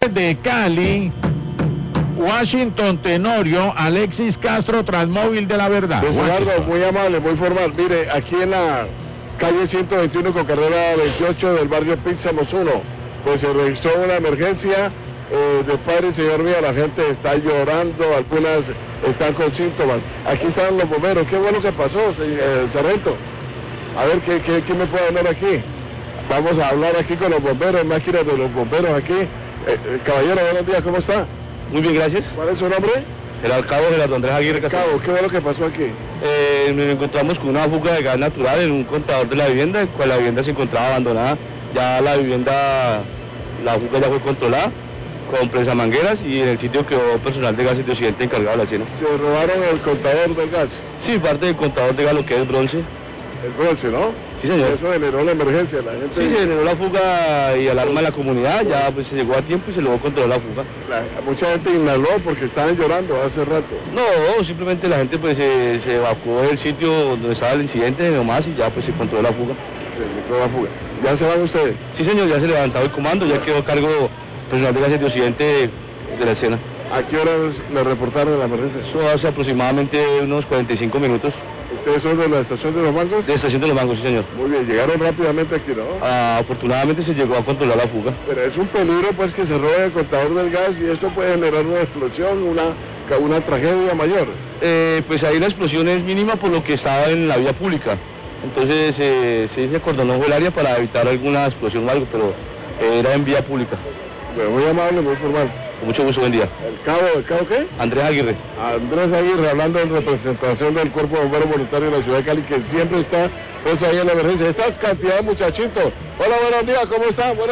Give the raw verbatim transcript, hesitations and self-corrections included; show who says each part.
Speaker 1: De Cali, Washington Tenorio, Alexis Castro, Transmóvil de la Verdad.
Speaker 2: Luis Eduardo, muy amable, muy formal. Mire, aquí en la calle ciento veintiuno con carrera veintiocho del barrio Píxamos uno, pues se registró una emergencia eh, de padre y señor mío, la gente está llorando, algunas están con síntomas. Aquí están los bomberos, qué bueno que pasó, eh, sargento. A ver, ¿qué, qué, qué me puede hablar aquí? Vamos a hablar aquí con los bomberos, máquinas de los bomberos aquí. Eh, eh, caballero, buenos días, ¿cómo está?
Speaker 3: Muy bien, gracias.
Speaker 2: ¿Cuál es su nombre?
Speaker 3: El alcalde Gerardo Andrés Aguirre Castillo.
Speaker 2: Cabo, ¿qué fue lo que pasó aquí?
Speaker 3: Eh, nos encontramos con una fuga de gas natural en un contador de la vivienda, en cual la vivienda se encontraba abandonada. Ya la vivienda, la fuga ya fue controlada con presamangueras y en el sitio quedó personal de gases de Occidente encargado de la escena.
Speaker 2: ¿Se robaron el contador del gas?
Speaker 3: Sí, parte del contador de gas, lo que es bronce.
Speaker 2: El bronce, ¿no?
Speaker 3: Sí, señor.
Speaker 2: Eso generó la emergencia, la gente...
Speaker 3: Sí, se generó la fuga y alarma en la comunidad, ya pues se llegó a tiempo y se logró controlar la fuga.
Speaker 2: La, mucha gente inhaló porque estaban llorando hace rato.
Speaker 3: No, simplemente la gente pues se, se evacuó del sitio donde estaba el incidente nomás y ya pues se controló la fuga.
Speaker 2: Se controló la fuga. ¿Ya se van ustedes?
Speaker 3: Sí, señor, ya se levantó el comando, ya quedó a cargo personal de gases de Occidente de la escena.
Speaker 2: ¿A qué horas le reportaron la emergencia?
Speaker 3: Eso hace aproximadamente unos cuarenta y cinco minutos.
Speaker 2: ¿Ustedes son de la estación de los Mangos?
Speaker 3: De estación de los Mangos, sí, señor.
Speaker 2: Muy bien, llegaron rápidamente aquí, ¿no?
Speaker 3: Ah, afortunadamente se llegó a controlar la fuga.
Speaker 2: Pero es un peligro, pues, que se robe el contador del gas y esto puede generar una explosión, una, una tragedia mayor.
Speaker 3: Eh, pues ahí la explosión es mínima por lo que estaba en la vía pública. Entonces eh, se acordonó el área para evitar alguna explosión o algo, pero eh, era en vía pública.
Speaker 2: Bueno, muy amable, muy formal.
Speaker 3: Con mucho gusto, buen día.
Speaker 2: ¿El cabo, el cabo qué?
Speaker 3: Andrés Aguirre.
Speaker 2: Andrés Aguirre, hablando en representación del Cuerpo de Bomberos Voluntarios de la Ciudad de Cali, que siempre está pues ahí en la emergencia. Esta cantidad de muchachitos. Hola, buenos días, ¿cómo están? Buenos